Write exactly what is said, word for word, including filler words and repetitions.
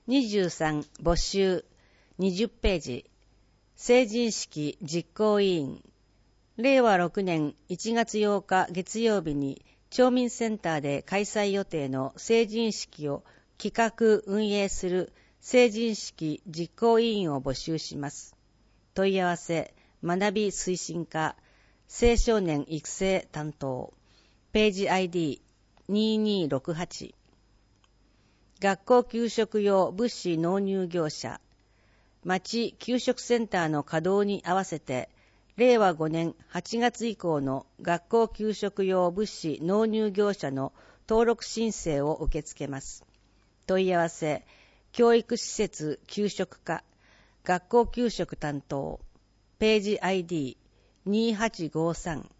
にじゅうさん募集にじゅっページ成人式実行委員れいわろくねんいちがつようか月曜日に町民センターで開催予定の成人式を企画運営する成人式実行委員を募集します。問い合わせ学び推進課青少年育成担当ページ アイディーにーにーろくはち 学校給食用物資納入業者町給食センターの稼働に合わせてれいわごねんはちがつ以降の学校給食用物資納入業者の登録申請を受け付けます。問い合わせ教育施設給食課学校給食担当ページ アイディーにーはちごさん